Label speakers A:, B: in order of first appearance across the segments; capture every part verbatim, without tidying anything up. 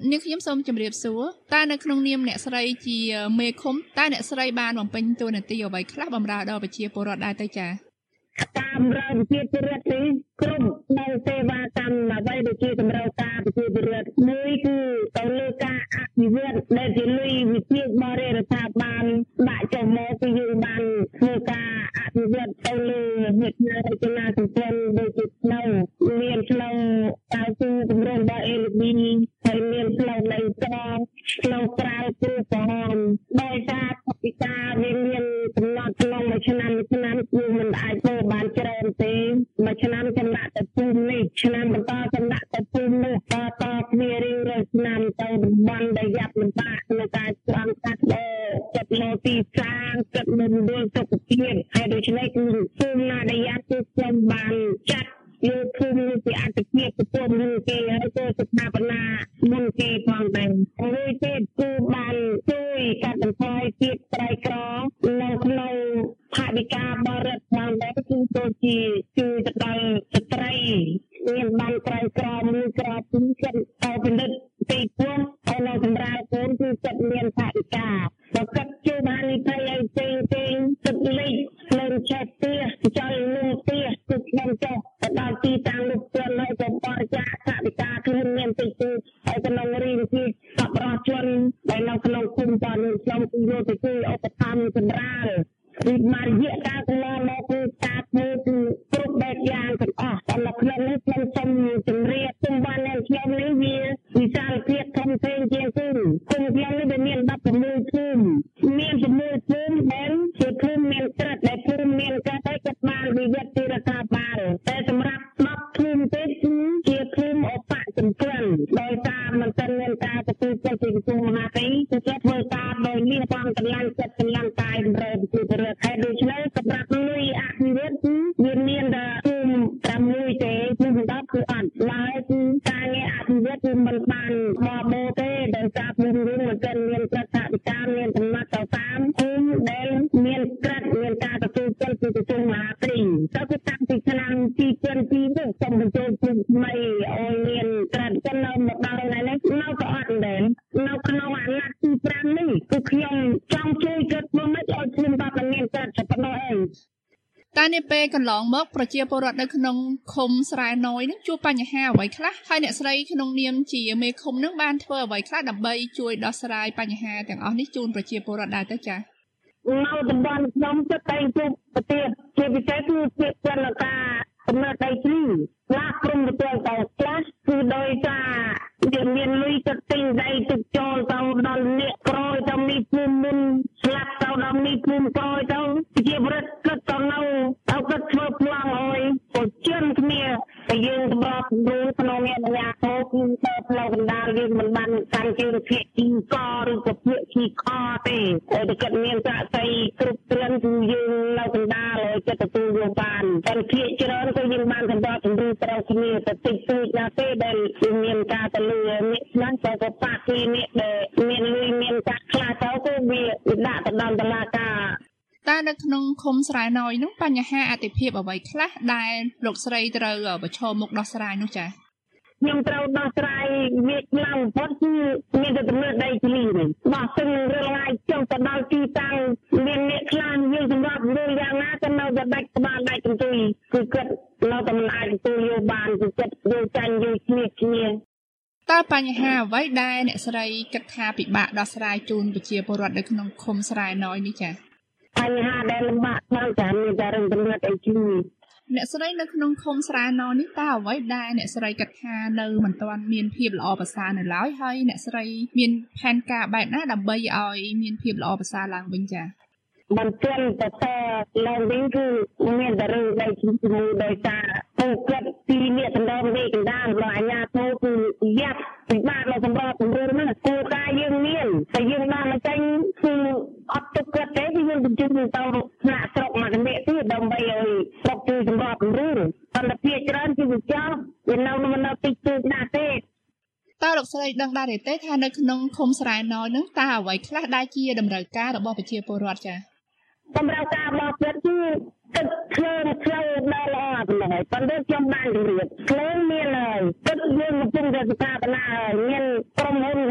A: នាងខ្ញុំសូមជម្រាបសួរតើនៅក្នុងនាមអ្នកស្រីជាមេឃុំតើអ្នកស្រីបានបំពេញតួនាទីអ្វីខ្លះបម្រើដល់ប្រជាពលរដ្ឋដែរទៅចា៎
B: តាមរដ្ឋជាពលរដ្ឋនេះគ្រប់នៅសេវាកម្មអ្វីដែលជាតម្រូវការប្រជាពលរដ្ឋមួយគឺទៅលើការអភិវឌ្ឍដែលជាលុយវិជាបរិយារដ្ឋាភិបាលដាក់ចុះមកគឺយើងបានធ្វើការអភិវឌ្ឍទៅលើហេដ្ឋារចនាសម្ព័ន្ធដូចជាផ្លូវមានផ្លូវតៅស៊ូគម្រោងដល់ អេល ប៊ី ហើយមានផ្លូវដីកផ្លូវក្រៅព្រោះក្រហមដោយសារថវិកាវាមានកំណត់ក្នុងមួយឆ្នាំមួយឆ្នាំគឺមិនអាចធ្វើបានច្រើនទេមួយឆ្នាំចំណាក់ទៅភូមិនេះឆ្នាំបន្តចំណាក់ទៅភូមិនោះតតគ្នារៀងរាល់ឆ្នាំទៅតំបន់ដែលយ៉ាប់លំបាកក្នុងការច្រំកាត់ដល់ចិត្តមកទីសាងចិត្តមណ្ឌលសុខភាពហើយដូច្នេះគឺភូមិណាដែលយ៉ាប់គឺខ្ញុំបានចាត់យកភូមិនេះជាអត្តភាពទទួលមុនគេហើយក៏ស្ថាបនាមុនគេផងដែរហើយទៀតគឺបានជួយកាត់បន្ថយភាពក្រីក្រនៅក្នុងថវិកាបរិបទផងដែរគឺដូចជាជួយទៅដល់ស្ត្រីមានបានក្រីក្រមួយក្រពីរចិត្តទៅពិនិត្យទីពោះហើយនៅសម្រាប់កូនគឺចិត្តមានថវិកាបើកាត់ជួយបាននិយាយឲ្យផ្សេងផ្សេងទឹកលិចលើឆេតផ្ទះចលនឹងផ្ទះគឺខ្ញុំចុះទៅដល់ទីតាំងលោកជនហើយក៏បរិច្ចាគថវិកាខ្លួនមានតិចតួចហើយក្នុងរៀនជាសប្បុរសជនដែលនៅក្នុងគុំបានខ្ញុំគឺយកទៅជួយឧបត្ថម្ភសម្រាប់ពីមករយៈកាលកន្លងមកគឺការធ្វើគឺគ្រប់បែបយ៉ាងទាំងអស់តែនៅក្នុងនេះខ្ញុំសូមជម្រាបជុំបាននៅខ្ញុំនេះវាវិសាលភាពធំធេងជាងគឺគុំខ្ញុំនេះវាមានដប់ប្រាំមួយភូមិមានប្រាំមួយភូមិដែលជាភូមិមានក្រិតដែលភូមិមានក្រិតហើយក៏បានវិវត្តទីរដ្ឋាភិបាលតែសម្រាប់ដប់ភូមិទេគឺជាភូមិអបចំព្រឹងដោយសារមិនទាន់មានការទទួលស្គាល់ពីក្រសួងមហាផ្ទៃគឺគាត់ធ្វើការដោយលៀបផងកម្លាំងចិត្តកម្លាំងកាយតម្រូវពីរដ្ឋហើយដូច្នេះសម្រាប់លុយអភិវឌ្ឍគឺវាមានតែភូមិប្រាំមួយទេភូមិដប់គឺអត់ឡើយគឺការងារអភិវឌ្ឍគឺមិនបានបបោទេដោយសារភូមិយើងមិនទាន់មានប្រតិបត្តិការមានដំណត់ទៅតាមភូមិដែលមានក្រិតមានការទទួលស្គាល់ពីក្រសួងមហាផ្ទៃទៅគឺតាំងពីឆ្នាំពីរពាន់ពីរនេះសូមបញ្ចូលភូមិថ្មីឲ្យមានក្រិតចឹងនៅមកដល់ថ្ងៃនេះនៅក៏អត់ដែរនៅក្នុងអាណត្តិទីប្រាំនេះគឺខ្ញុំចង់ជួយគាត់មកមិនឲ្យភូមិបាត់មានក្រិតតែប៉ុណ្ណោះឯង
A: តើនាពេលកន្លងមកប្រជាពលរដ្ឋនៅក្នុងឃុំស្រែណយនឹងជួបបញ្ហាអ្វីខ្លះហើយអ្នកស្រីក្នុងនាមជាមេឃុំនឹងបានធ្វើអ្វីខ្លះដើម្បីជួយដោះស្រាយបញ្ហាទាំងអស់នេះជូនប្រជាពលរដ្ឋដែរទៅចា៎
B: នៅតំបន់ខ្ញុំចិត្តតែជួបប្រទេសជាពិសេសគឺជាចលនាកំណត់ដីធ្លីខ្លះក្រុមទទួលទៅខ្លះគឺដោយសារវាមានលុយទៅទិញដីទៅចូលទៅដល់អ្នកក្រោយទៅមីភូមិមុនស្លាប់ទៅដល់មីភូមិក្រោយទៅជាបរិទ្ធគិតទៅនៅទៅគិតធ្វើប្លង់អើយប្រជាជនគ្នាតែយើងសម្រាប់រួចក្នុងអ្នកអាជ្ញាធរគឺទៅផ្លូវកណ្ដាលយើងមិនបានកាន់ជើងភាគជីកឬក៏ភាគជីកទេតែគិតមានសាក់សីគ្រប់គ្រាន់គឺយើងនៅកណ្ដាលឲ្យចិត្តទទួលយកបានតែភាគច្រើនក៏យើងបានសម្រាប់ជំរឿត្រូវគ្នាទៅតិចតួចណាទេដែលមានការទៅលើអ្នកខ្លះក៏ក៏ប៉ាទីអ្នកដែលមានលុយមានកាក់ខ្លះទៅគឺវាដាក់ទៅដល់តុលាការ
A: តើនៅក្នុងឃុំស្រែណយនោះបញ្ហាអតិភិបអ្វីខ្លះដែលលោកស្រីត្រូវប្រឈមមុខដោះស្រាយនោះចា៎
B: ខ្ញុំត្រូវដោះស្រាយវាខ្លាំងបំផុតគឺមានតែដំណើរដីធ្លីនេះបោះទឹករលងាយចុះទៅដល់ទីតាំងមានអ្នកខ្លះយើងសម្រាប់រឿងយ៉ាងណាក៏នៅតែដាច់ក្បាលដាច់កន្ទុយគឺគាត់នៅតែមិនអាចទទួលយកបានគឺចិត្តយកចាញ់យកឈ្នះគ្នា
A: តើបញ្ហាអ្វីដែលអ្នកស្រីគិតថាពិបាកដោះស្រាយជូនប្រជាពលរដ្ឋនៅក្នុងឃុំស្រែណយនេះចា៎
B: បញ្ហាដែលលំបាកខ្លាំងចា៎មានតែរឿងដំណើរដីធ្លី
A: អ្នកស្រីនៅក្នុងឃុំស្រែណយនេះតើអ្វីដែលអ្នកស្រីគិតថានៅមិនទាន់មានភាពល្អប្រសើរនៅឡើយហើយអ្នកស្រីមានផែនការបែបណាដើម្បីឲ្យមានភាពល្អប្រសើរឡើងវិញចា៎
B: មិនទាន់តែតឡើងវិញគឺមានតែរឿងដីធ្លីជាមួយដោយសារពួកគាត់ពីអ្នកដណ្ដើមដីកណ្ដាលរបស់អាជ្ញាធរគឺយ៉ាប់ពិបាកដល់សម្រាប់ជំរឿនហ្នឹងគោលការណ៍យើងមានតែយើងបានមកចេញគឺអត់ទុកគាត់ទេគឺយើងបញ្ជូនទៅថ្នាក់ស្រុកមកជំនាញទៀតដើម្បីឲ្យស្រុកជួយសម្រាប់ជំរឿនបន្តពីច្រើនគឺវាចោលវានៅមិននៅទីទូណាទេ
A: តើលោកស្រីដឹងដែរទេថានៅក្នុងឃុំស្រែណយហ្នឹងតើអ្វីខ្លះដែលជាតម្រូវការរបស់ប្រជាពលរដ្ឋចា៎
B: តម្រូវការរបស់គាត់គឺទឹកភ្លើងផ្លូវដល់ល្អប៉ុណ្ណឹងហើយប៉ុន្តែខ្ញុំបានជម្រាបភ្លើងមានហើយទឹកយើងកំពុងតែស្ថាបនាហើយមានក្រុមហ៊ុន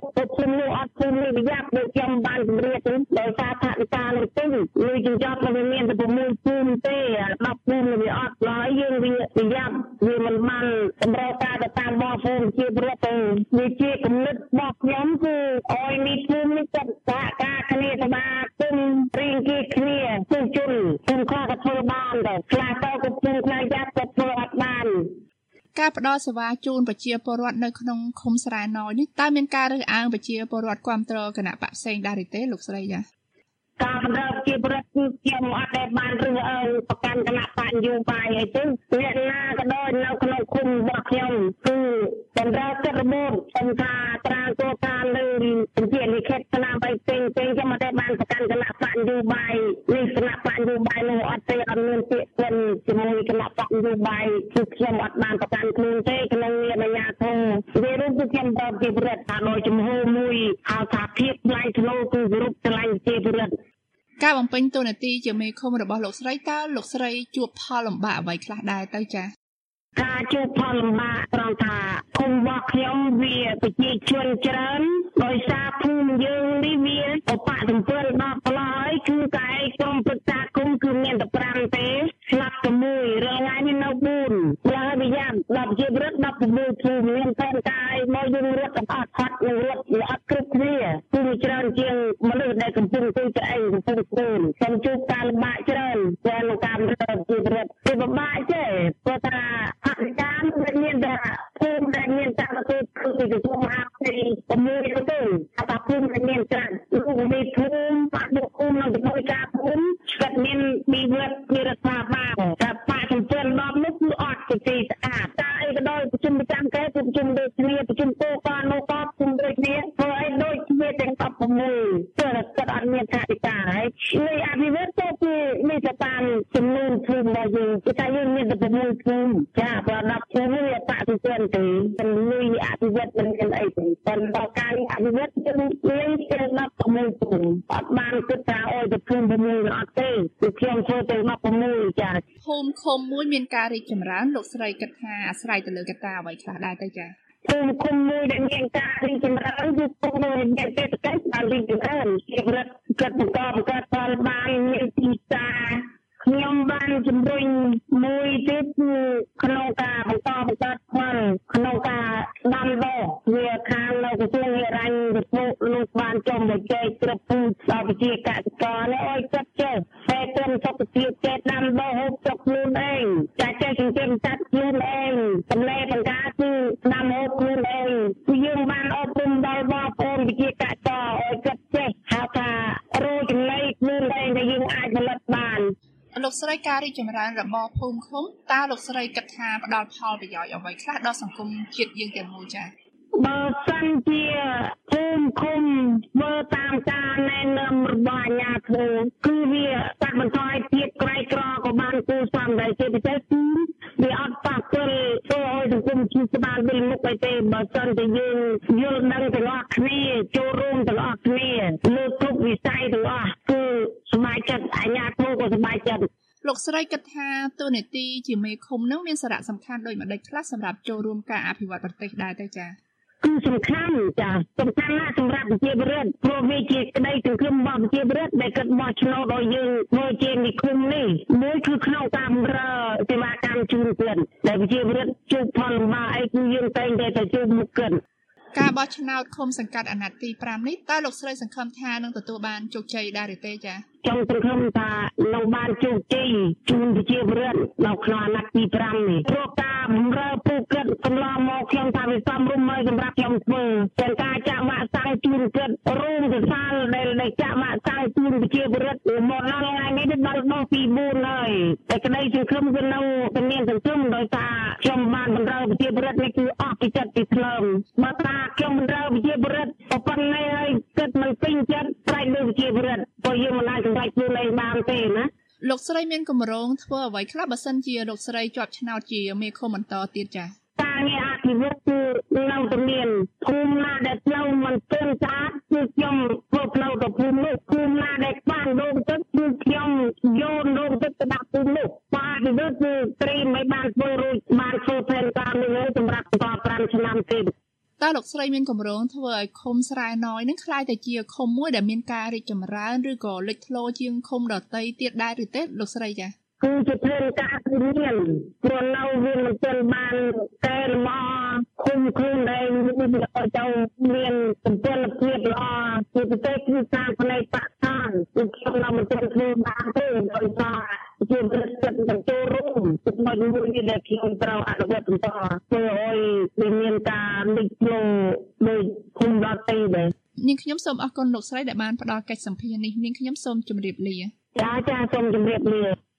B: ទៅភូមិនោះអត់ភូមិនេះយ៉ាប់ដូចខ្ញុំបានជម្រាបទៅដោយសារថាវិការនឹងទិញលុយចិញ្ចប់ក៏វាមានតែ៦ភូមិទេដប់ភូមិវាអត់ឡើយយើងវាយ៉ាប់វាមិនបានសម្រាប់ការទៅតាមបងប្អូនជាប្រវត្តិវាជាគំនិតរបស់ខ្ញុំគឺអោយមានភូមិនេះចាត់សហការគ្នាសមាគមរៀងគេគ្នាជនជនភូមិខ្លះក៏ធ្វើបានដែរខ្លះទៅក៏ភូមិខ្លះយ៉ាប់ក៏ធ្វើអត់បាន
A: ការផ្ដល់សេវាជូនប្រជាពលរដ្ឋនៅក្នុងឃុំស្រែណយនេះតើមានការរើសអើងប្រជាពលរដ្ឋគ្រប់គ្រងគណៈបកផ្សេងដែរទេលោកស្រីចា
B: ការបណ្ដុះជាប្រវត្តិគឺខ្ញុំអត់ដែលបានរើសអើងប្រកាន់គណៈបញ្ញូបាយអីទេអ្នកណាក៏ដោយនៅក្នុងឃុំរបស់ខ្ញុំគឺបណ្ដុះចិត្តរបូតសំថាត្រាទោការលើបញ្ជាលិខិតស្នាមបីពេញពេញខ្ញុំអត់ដែលបានប្រកាន់គណៈបញ្ញូបាយនេះគណៈបញ្ញូបាយនោះអត់ទេអត់មានពាក្យពេញជាមួយគណៈបញ្ញូបាយគឺខ្ញុំអត់បានប្រកាន់ខ្លួនទេក្នុងនាមអាជ្ញាធរវារួមគឺខ្ញុំបកជាប្រវត្តិថាដោយជំហរមួយហៅថាភាពថ្លៃថ្នូរគឺគ្រប់ឆ្លាញ់ជាប្រវត្តិ
A: ការបំពេញតួនាទីជាមេឃុំរបស់លោកស្រីតើលោកស្រីជួបផលលំបាកអ្វីខ្លះដែរទៅចា៎
B: ការជួបផលលំបាកត្រង់ថាឃុំរបស់ខ្ញុំវាប្រជាជនច្រើនដោយសារភូមិយើងនេះវាបបសម្ពើដល់ផ្លោះហើយគឺតែក្រុមប្រឹក្សាគុំគឺមានតែប្រាំទេស្លាប់តែមួយរាល់ថ្ងៃនេះនៅបួនហើយវាយ៉ាងដល់ជាប្រឹកដល់៦ភូមិមានតែកាយមកយើងរត់អត់ផាត់នឹងរត់អត់គ្រប់គ្នាគឺច្រើនជាងមនុស្សដែលកំពុងទៅទៅឯងកំពុងខ្លួនខ្ញុំជួបការលំបាកច្រើនតែក្នុងការរត់ជាប្រឹកវាពិបាកទេព្រោះថាអធិការមានតែភូមិដែលមានតាមទៅគឺទៅជួបមហាផ្ទៃ6ទៅថាភូមិដែលមានច្រើនលោកមានភូមិបាក់បុកភូមិនៅជាមួយការភូមិស្កាត់មានមីវត្តមានរដ្ឋាភិបាលតែបាក់ចំនួនដល់នោះគឺអត់ទីស្អាតតែអីក៏ដោយប្រជុំប្រចាំគេប្រជុំដូចគ្នាប្រជុំគោការនោះក៏ប្រជុំដូចគ្នាធ្វើឲ្យដូចគ្នាទាំង១៦ព្រោះតែអត់មានថាវិការហើយនៃអភិវឌ្ឍទៅគឺមានតែតាមចំនួនភូមិរបស់យើងគឺថាយើងមានតែ៦ភូមិចាប្រដាប់ភូមិវាបាក់ទៅទេទាំងលុយអភិវឌ្ឍមិនមានអីទេប៉ុន្តែការអភិវឌ្ឍគឺមានតែ១៦ភូមិអត់បានគិតថាអូយទៅភូមិ6អត់ទេគឺខ្ញុំធ្វើទៅ១៦ចា
A: ភូមិឃុំមួយមានការរីកចម្រើនលោកស្រីគិតថាអាស្រ័យទៅលើកត្តាអ្វីខ្លះដែរទៅចា
B: ភូមិឃុំមួយដែលមានការរីកចម្រើនគឺភូមិមួយមានសេដ្ឋកិច្ចបានរីកចម្រើនជាប្រវត្តិគិតបង្កបង្កើតផលបានមានទីផ្សារខ្ញុំបានជំរុញមួយទៀតគឺក្នុងការបន្តបង្កើតផលក្នុងការដាំដុះវាខាងនៅក្រសួងហិរញ្ញវត្ថុលោកបានចុះមកចែកគ្រប់ពូជដល់ប្រជាកសិករនេះអោយចាត់ចុះតែក្រុមសុខភាពចេះដាំដុះហូបចុកខ្លួនឯងចាចេះចិញ្ចឹមសត្វខ្លួនឯងសម្លេបង្ការគឺដាំហូបខ្លួនឯងគឺយើងបានអប់រំដល់បងប្អូនប្រជាកសិករអោយចាត់ចេះហៅថារោចំណីខ្លួនឯងដែលយើងអាចផលិតបាន
A: លោកស្រីការរីកចម្រើនរបស់ភូមិឃុំតើលោកស្រីគិតថាផ្ដល់ផលប្រយោជន៍អ្វីខ្លះដល់សង្គមជាតិយើងទាំងមូលចា៎
B: បើសិនជាភូមិឃុំធ្វើតាមការណែនាំរបស់អាជ្ញាធរគឺវាកាត់បន្ថយភាពក្រីក្រក៏បានគូសំដែរជាពិសេសគឺវាអត់ប៉ះពាល់ធ្វើឲ្យសង្គមជាតិស្បានវិលមុខអីទេបើសិនជាយើងយល់ដឹងទាំងអស់គ្នាចូលរួមទាំងអស់គ្នាលើគ្រប់វិស័យទាំងអស់គឺសមាជិកអាជ្ញាធរក៏សមាជិក
A: លោកស្រីគិតថាតួនាទីជាមេឃុំនឹងមានសារៈសំខាន់ដូចម្តេចខ្លះសម្រាប់ចូលរួមការអភិវឌ្ឍប្រទេសដែរទៅចា៎
B: គឺសំខាន់ចាសំខាន់ណាស់សម្រាប់ប្រជាពលរដ្ឋព្រោះវាជាក្តីសង្ឃឹមរបស់ប្រជាពលរដ្ឋដែលគិតបោះឆ្នោតឲ្យយើងធ្វើជានិគមនេះមួយគឺក្នុងការបម្រើសេវាកម្មជូនពលដែលប្រជាពលរដ្ឋជួបផលលំបាកអីគឺយើងតែងតែទៅជួបមុខគិត
A: ការបោះឆ្នោតឃុំសង្កាត់អាណត្តិទី5នេះតើលោកស្រីសង្ឃឹមថានឹងទទួលបានជោគជ័យដែរឬទេចា៎
B: ខ្ញុំសង្ឃឹមថានឹងបានជោគជ័យជូនប្រជាពលរដ្ឋនៅក្នុងអាណត្តិទី5នេះព្រោះការបម្រើពូកឹតកន្លងមកខ្ញុំថាវាសមរម្យហើយសម្រាប់ខ្ញុំធ្វើទាំងការចាក់ម៉ាក់សាំងជូនគិតរួមសរសើរដែលដែលចាក់ម៉ាក់សាំងជូនប្រជាពលរដ្ឋមកដល់ថ្ងៃនេះដល់ដល់ទី4ហើយតែក្តីសង្ឃឹមគឺនៅតែមានសង្ឃឹមដោយសារខ្ញុំបានបម្រើប្រជាពលរដ្ឋនេះគឺអស់ពីចិត្តពីថ្លើមបើថាខ្ញុំបម្រើប្រជាពលរដ្ឋប៉ុណ្ណេះហើយគិតមិនពេញចិត្តស្រែកលើប្រជាពលរដ្ឋព្រោះយើងមិនអាចសម្រេចខ្លួនឯងបានទេណា
A: លោកស្រីមានគម្រោងធ្វើអ្វីខ្លះបើសិនជាលោកស្រីជាប់ឆ្នោតជាមេឃុំបន្តទៀតចា៎
B: ការងារអភិវឌ្ឍគឺនៅតែមានភូមិណាដែលផ្លូវមិនទាន់ស្អាតគឺខ្ញុំធ្វើផ្លូវទៅភូមិនោះភូមិណាដែលខ្វះដងទឹកគឺខ្ញុំយកដងទឹកទៅដាក់ភូមិនោះបាទអភិវឌ្ឍគឺត្រីមិនបានធ្វើរួចបានធ្វើផែនការមួយសម្រាប់បន្ត5ឆ្នាំទៀត
A: តើលោកស្រីមានគម្រោងធ្វើឲ្យឃុំស្រែណយនឹងក្លាយទៅជាឃុំមួយដែលមានការរីកចម្រើនឬក៏លេចធ្លោជាងឃុំដទៃទៀតដែរឬទេលោកស្រីចា៎
B: គឺជាធ្វើការរៀនព្រោះនៅវាមិនទាន់បានកែលម្អឃុំខ្លួនដែលមានទៅមានសម្ព័ន្ធភាពល្អជាពិសេសគឺការផ្នែកបរិស្ថានគឺខ្ញុំនៅមិនទាន់ធ្វើបានទេដោយសារជាប្រសិទ្ធិចូលរួមជាមួយមួយដែលខ្ញុំត្រូវអនុវត្តបន្តធ្វើឲ្យមានការលេចធ្លោដោយឃុំដទៃដែរ
A: នាងខ្ញុំសូមអរគុណលោកស្រីដែលបានផ្ដល់កិច្ចសម្ភារនេះនាងខ្ញុំសូមជម្រាបលា
B: ចាចាសូមជម្រាបលា